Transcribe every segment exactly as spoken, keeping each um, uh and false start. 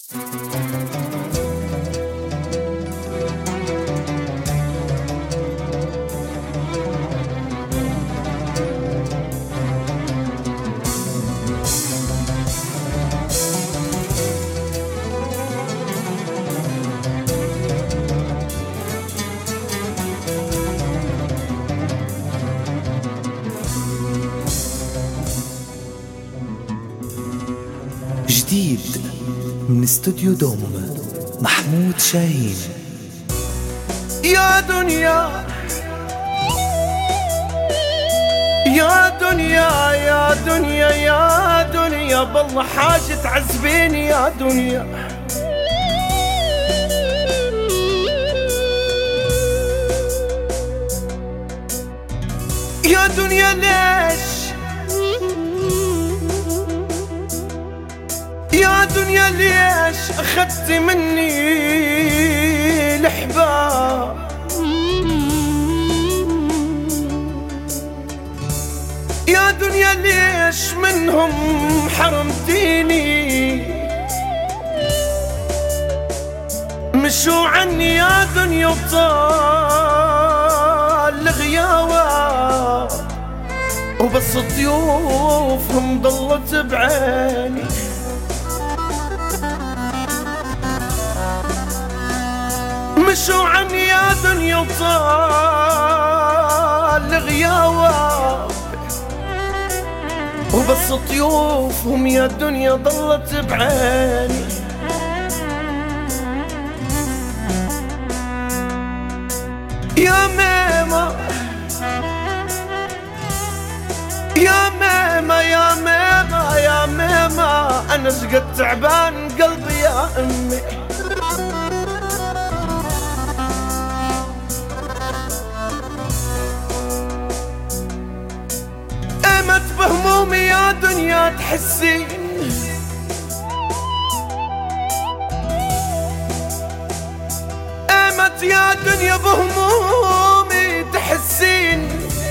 جديد من استوديو دوم محمود شاهين. يا دنيا يا دنيا يا دنيا يا دنيا بالله حاجة تعذبيني يا دنيا. يا دنيا ليش يا دنيا ليش أخذت مني الأحباب؟ يا دنيا ليش منهم حرمتيني؟ مشوا عني يا دنيا وطال غياوة، وبس ضيوفهم ضلت بعيني. مشوا عني يا دنيا وطال غياوة، وبس طيوفهم يا دنيا ضلت بعيني. يا ميمة يا ميمة يا ميمة يا ميمة أنا شقد تعبان قلبي يا أمي. امت بهمومي يا دنيا تحسين، امت يا دنيا بهمومي تحسين.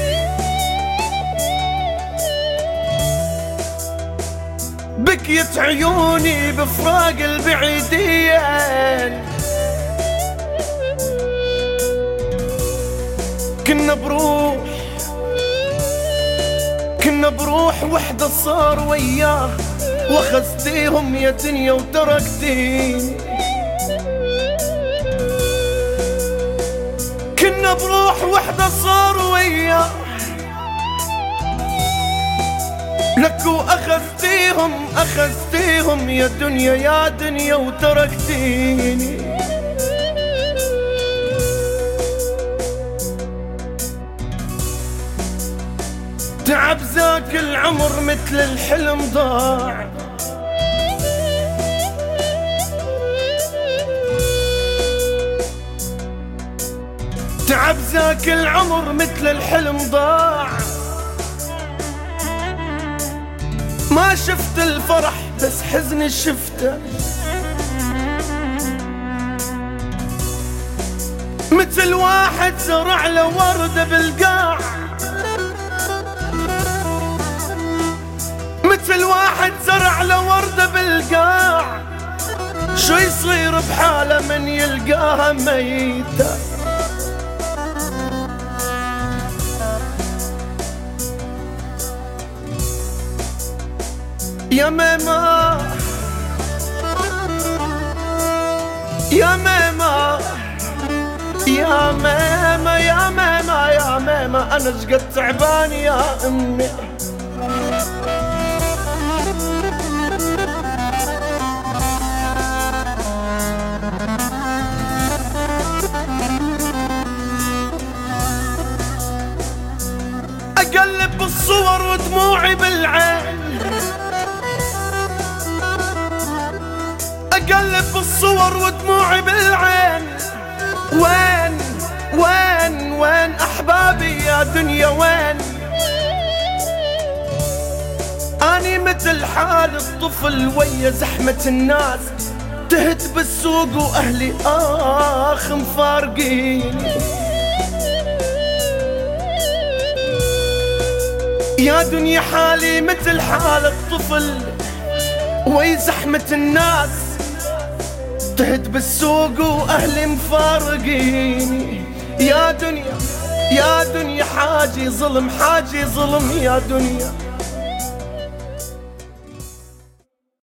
بكيت عيوني بفراق البعيدين، كنا بروح كنا بروح وحدة صار وياه، واخذتيهم يا دنيا وتركتيني. كنا بروح وحدة صار وياه لك، واخذتيهم اخذتيهم يا دنيا يا دنيا وتركتيني. تعب ذاك العمر مثل الحلم ضاع، تعب ذاك العمر مثل الحلم ضاع. ما شفت الفرح بس حزني شفته، مثل واحد زرع له وردة بالقاع، مثل واحد زرع له وردة بالقاع. شو يصير بحاله من يلقاها ميتة؟ يا ميمة يا ميمة يا ميمة يا ميمة يا ميمة أنا شقد تعبان يا أمي. أقلب بالصور ودموعي بالعين، أقلب بالصور ودموعي بالعين. وين وين وين أحبابي يا دنيا وين؟ أني مثل حال الطفل ويا زحمة الناس، تهت بالسوق وأهلي آخ مفارقيني. يا دنيا حالي مثل حال الطفل وي زحمة الناس، تهت بالسوق واهلي مفارقيني. يا دنيا يا دنيا حاجي ظلم، حاجي ظلم يا دنيا.